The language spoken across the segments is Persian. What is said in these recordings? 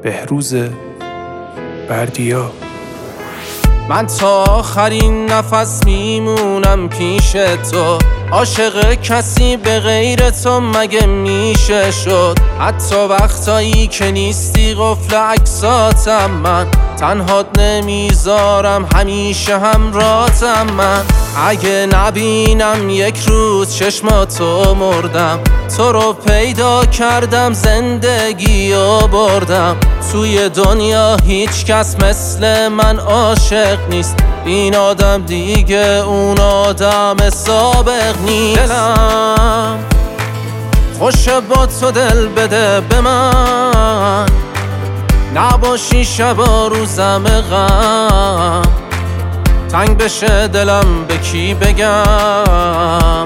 بهروز بردیا. من تا آخرین نفس میمونم پیش تو، عاشق کسی به غیر تو مگه میشه شد؟ حتی وقتایی که نیستی قفل عکساتم من، تنهات نمیذارم همیشه همراهتم من. اگه نبینم یک روز چشماتو مردم، تو رو پیدا کردم زندگیو بردم. توی دنیا هیچ کس مثل من عاشق نیست، این آدم دیگه اون آدم سابق نیست. دلم خوشه با تو دل بده به من، نباشی شبا روزم غم. تنگ بشه دلم به کی بگم؟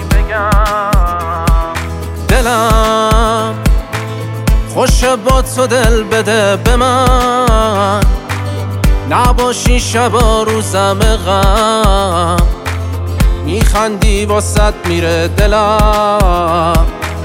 دلم خوشه با تو دل بده به من، نباشی شبا روزم غم. میخندی واسط میره دلم.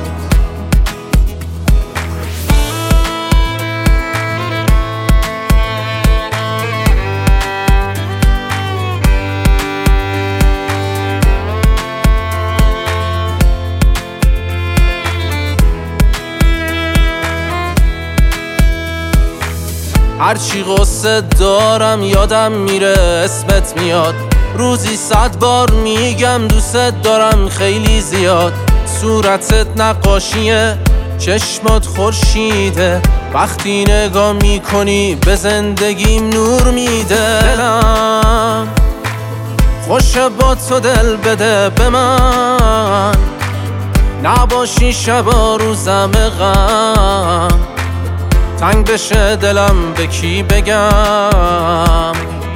هرچی غصه دارم یادم میره اسمت میاد، روزی 100 بار میگم دوست دارم خیلی زیاد. صورتت نقاشیه، چشمات خورشیده، وقتی نگاه میکنی به زندگیم نور میده. دلم خوشه با تو دل بده به من، نباشی شبا روزم غم. تنگ بشه دلم به کی بگم؟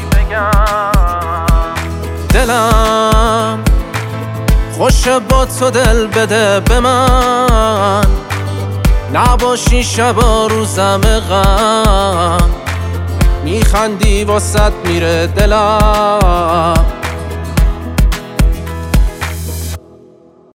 دلم خوشه با تو دل بده به من، نباشی شبا روزم غم. میخندی واسط میره دلم.